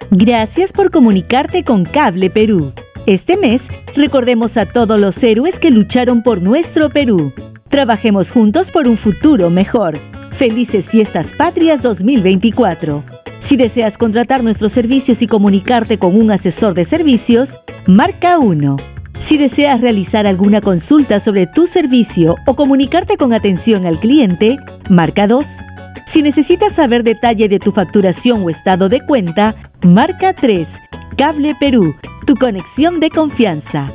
Gracias por comunicarte con Cable Perú. Este mes, recordemos a todos los héroes que lucharon por nuestro Perú. Trabajemos juntos por un futuro mejor. Felices Fiestas Patrias 2024. Si deseas contratar nuestros servicios y comunicarte con un asesor de servicios, marca 1. Si deseas realizar alguna consulta sobre tu servicio o comunicarte con atención al cliente, marca 2. Si necesitas saber detalle de tu facturación o estado de cuenta, marca 3. Cable Perú, tu conexión de confianza.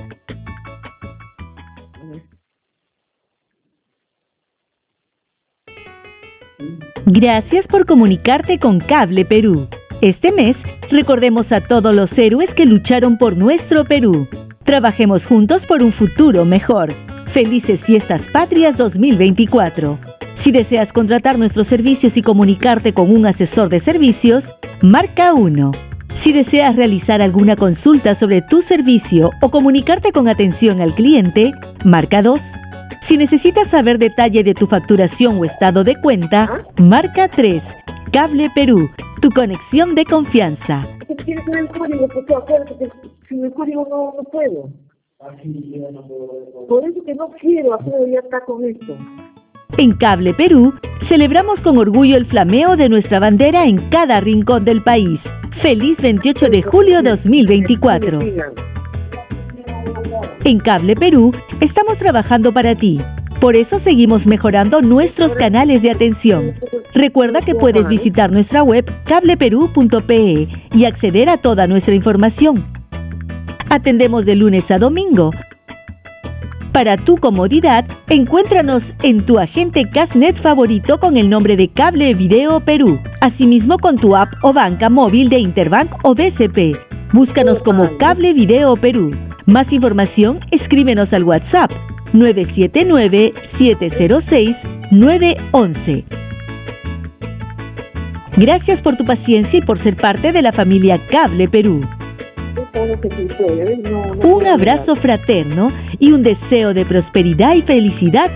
Gracias por comunicarte con Cable Perú. Este mes, recordemos a todos los héroes que lucharon por nuestro Perú. Trabajemos juntos por un futuro mejor. Felices Fiestas Patrias 2024. Si deseas contratar nuestros servicios y comunicarte con un asesor de servicios, marca 1. Si deseas realizar alguna consulta sobre tu servicio o comunicarte con atención al cliente, marca 2. Si necesitas saber detalle de tu facturación o estado de cuenta, marca 3. Cable Perú, tu conexión de confianza. Tienes que ver el código, porque acuérdate que sin el código no puedo. Por eso que no quiero, Alfredo ya está con esto. En Cable Perú, celebramos con orgullo el flameo de nuestra bandera en cada rincón del país. Feliz 28 de julio 2024. En Cable Perú, estamos trabajando para ti. Por eso seguimos mejorando nuestros canales de atención. Recuerda que puedes visitar nuestra web cableperú.pe y acceder a toda nuestra información. Atendemos de lunes a domingo. Para tu comodidad, encuéntranos en tu agente Casnet favorito con el nombre de Cable Video Perú. Asimismo con tu app o banca móvil de Interbank o BCP. Búscanos como Cable Video Perú. Más información, escríbenos al WhatsApp 979-706-911. Gracias por tu paciencia y por ser parte de la familia Cable Perú. Un abrazo fraterno y un deseo de prosperidad y felicidad